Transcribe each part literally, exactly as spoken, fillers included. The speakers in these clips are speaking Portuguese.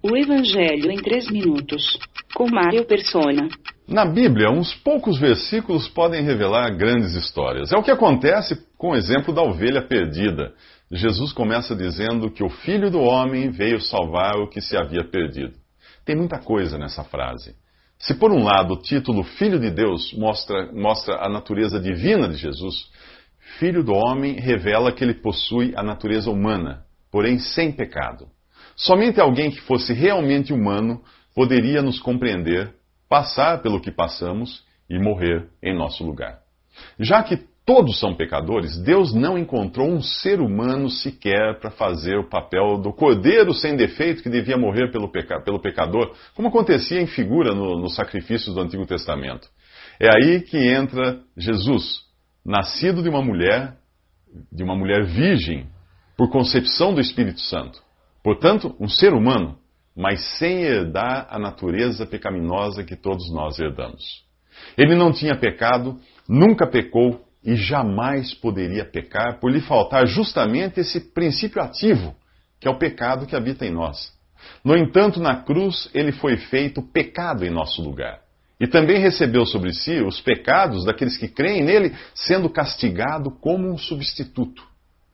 O Evangelho em três minutos, com Mário Persona. Na Bíblia, uns poucos versículos podem revelar grandes histórias. É o que acontece com o exemplo da ovelha perdida. Jesus começa dizendo que o Filho do Homem veio salvar o que se havia perdido. Tem muita coisa nessa frase. Se por um lado o título Filho de Deus mostra, mostra a natureza divina de Jesus, Filho do Homem revela que ele possui a natureza humana, porém sem pecado. Somente alguém que fosse realmente humano poderia nos compreender, passar pelo que passamos e morrer em nosso lugar. Já que todos são pecadores, Deus não encontrou um ser humano sequer para fazer o papel do cordeiro sem defeito que devia morrer pelo, peca pelo pecador, como acontecia em figura no, nos sacrifícios do Antigo Testamento. É aí que entra Jesus, nascido de uma mulher, de uma mulher virgem, por concepção do Espírito Santo. Portanto, um ser humano, mas sem herdar a natureza pecaminosa que todos nós herdamos. Ele não tinha pecado, nunca pecou e jamais poderia pecar por lhe faltar justamente esse princípio ativo, que é o pecado que habita em nós. No entanto, na cruz, ele foi feito pecado em nosso lugar. E também recebeu sobre si os pecados daqueles que creem nele, sendo castigado como um substituto.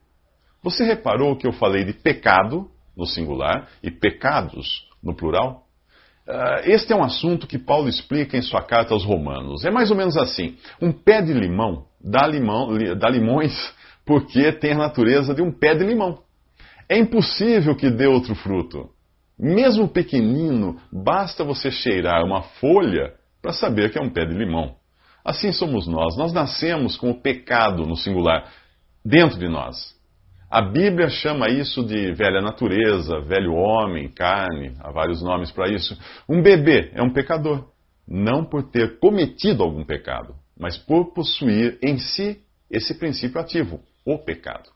Você reparou que eu falei de pecado no singular e pecados no plural? Este é um assunto que Paulo explica em sua carta aos Romanos. É mais ou menos assim: um pé de limão dá, limão, dá limões porque tem a natureza de um pé de limão. É impossível que dê outro fruto. Mesmo pequenino, basta você cheirar uma folha para saber que é um pé de limão. Assim somos nós. Nós nascemos com o pecado no singular dentro de nós. A Bíblia chama isso de velha natureza, velho homem, carne, há vários nomes para isso. Um bebê é um pecador, não por ter cometido algum pecado, mas por possuir em si esse princípio ativo, o pecado.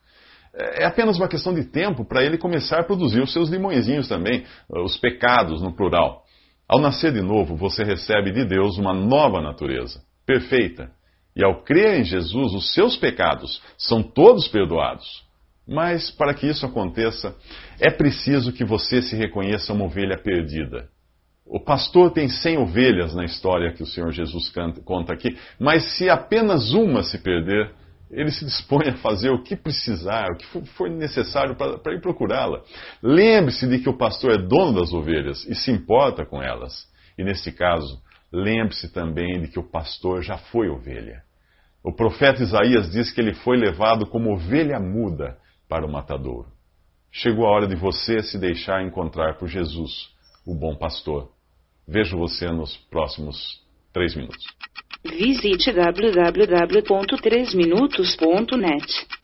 É apenas uma questão de tempo para ele começar a produzir os seus limõezinhos também, os pecados no plural. Ao nascer de novo, você recebe de Deus uma nova natureza, perfeita. E ao crer em Jesus, os seus pecados são todos perdoados. Mas, para que isso aconteça, é preciso que você se reconheça uma ovelha perdida. O pastor tem cem ovelhas na história que o Senhor Jesus canta, conta aqui, mas se apenas uma se perder, ele se dispõe a fazer o que precisar, o que for necessário para ir procurá-la. Lembre-se de que o pastor é dono das ovelhas e se importa com elas. E, nesse caso, lembre-se também de que o pastor já foi ovelha. O profeta Isaías diz que ele foi levado como ovelha muda para o matadouro. Chegou a hora de você se deixar encontrar por Jesus, o bom pastor. Vejo você nos próximos três minutos. Visite w w w ponto três minutos ponto net.